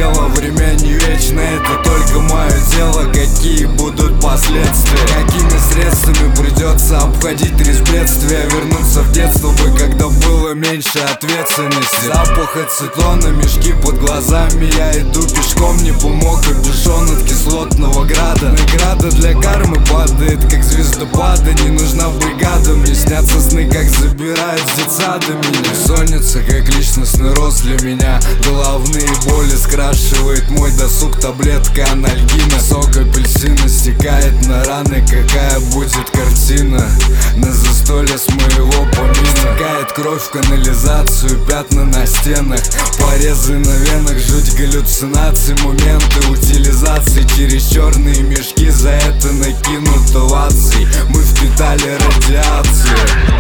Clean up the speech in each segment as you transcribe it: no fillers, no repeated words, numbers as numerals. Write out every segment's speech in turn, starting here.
тело, время не вечно, это только мое дело. Какие будут последствия, какими средствами придется обходить риск бедствия. Вернуться в детство бы, когда было меньше ответственности. Запах ацетона, мешки под глазами, я иду пешком, не помог капюшон от кислотного града. Награда для кармы падает, как звездопада, не нужна бригада. Мне снятся сны, как забирают с детсада меня. Бессонница, как личностный рост для меня. Головные боли скрашивает мой досуг, таблетка анальгина. Сок апельсина стекает на раны, какая будет картина на застолье с моего помина. Стекает кровь в канализацию, пятна на стенах, порезы на венах, жуть галлюцинаций, моменты утилизации. Через черные мешки за это накинут оваций. Мы впитали радиацию.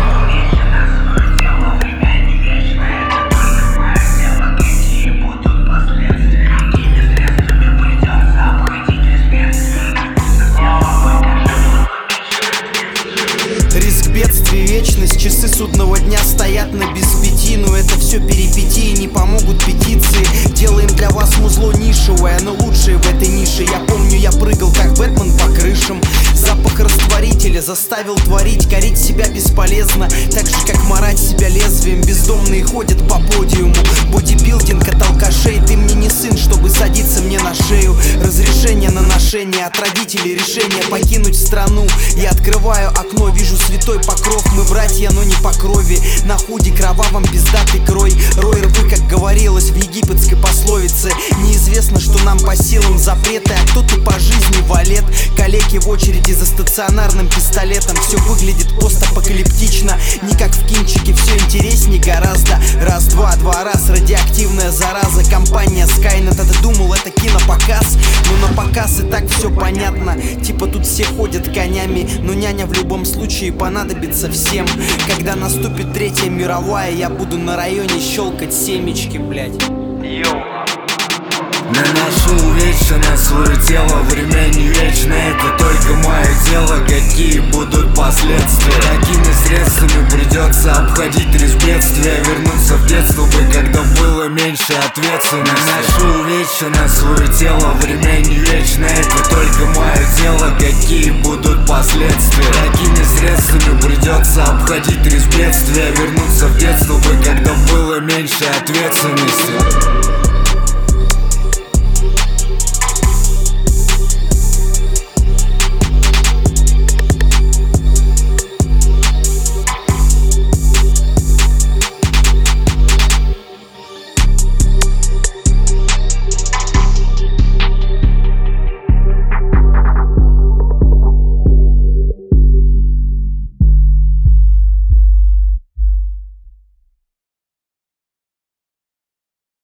Риск бедствия, вечность, часы судного дня стоят на без пяти. Но это все перипетии, не помогут петиции. Делаем для вас музло нишевое, но лучшее в этой нише. Я помню, я прыгал как Бэтмен по крышам. Запах растворителя заставил творить, корить себя бесполезно. Так же, как марать себя лезвием. Бездомные ходят по подиуму. Бодибилдинг от алкашей. Ты мне не сын, чтобы садиться мне на шею. Разрешение на ношение от родителей, решение покинуть страну. Я открываю окно, вижу святой покров. Мы братья, но не по крови. На худи кровавом пиздатый крой. Рой рвы, как говорилось в египетской пословице. Неизвестно, что нам по силам запреты, а кто-то по жизни валет. Калеки в очереди за стационарным пистолетом. Все выглядит постапокалиптично, не как в кинчике, все интересней гораздо. Раз, два, два раз, радиоактивная зараза. Компания Skynet, а ты думал, это кинопоказ? Но на показ и так все понятно. Типа тут все ходят конями, но няня в любом случае понадобится всем. Когда наступит Третья мировая, я буду на районе щелкать семечки, блять. Наношу увечья на свое тело, время не вечно, это только мое дело. Какие будут последствия, какими средствами придется обходить риск бедствия. Вернуться в детство бы, когда было меньше ответственности. Наношу увечья на свое тело, время не вечно, это только мое дело. Какие будут последствия, какими средствами придется обходить риск бедствия. Вернуться в детство бы, когда было меньше ответственности.